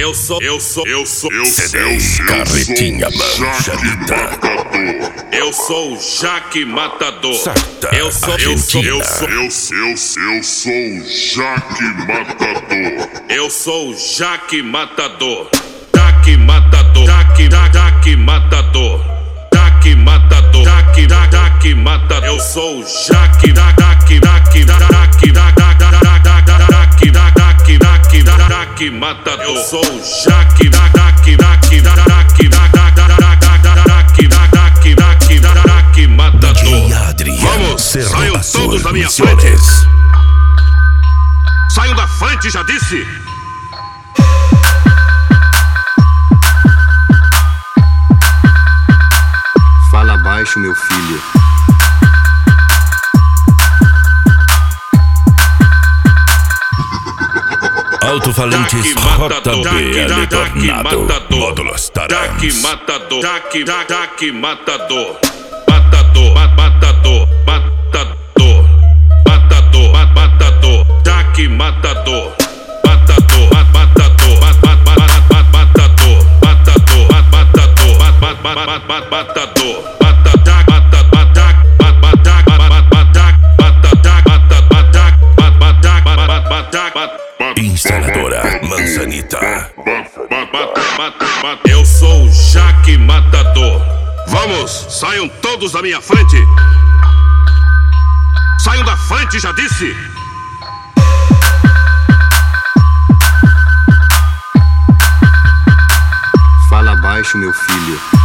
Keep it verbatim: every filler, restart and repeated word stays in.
Eu sou, eu sou, eu sou, eu C sou, dez Carretinha Mancha. eu sou o Jaque Matador. Certa, Eu sou, eu sou, eu sou, Eu, eu, eu sou o Jaque Matador. eu sou o Jaque Matador. Jaque Matador, Jaque, Jaque Matador. Jaque Matador, Jaque, Jaque Matador. Eu sou o Jaque, Jaque, Jaque, Jaque, Jaque, Jaque, Jaque, Jaque, Jaque Matador. Eu sou o Jaque, Jaque, Jaque, Jaque, Jaque, Jaque, Jaque, Jaque Matador. Vamos, saiam todos da minha Misiones. frente. Saiam da frente, já disse. Fala baixo, meu filho. Alto-falantes J B L Tornado. Módulos Jaque Tarans. Matador, Jaque, Jaque Matador. Matador, ma- matador, matador. Matador, ma- matador. Jaque Matador. Matador, ma- matador. ma- ma- ma- ma- ma- matador. Matador, ma- matador. ma- ma- ma- ma- ma- matador. Mata- mata- mata- mata- mata- mata- mata- mata- mata- mata- Instaladora Manzanita. Eu sou o Jaque Matador. Vamos, saiam todos da minha frente. Saiam da frente, já disse. Fala baixo, meu filho.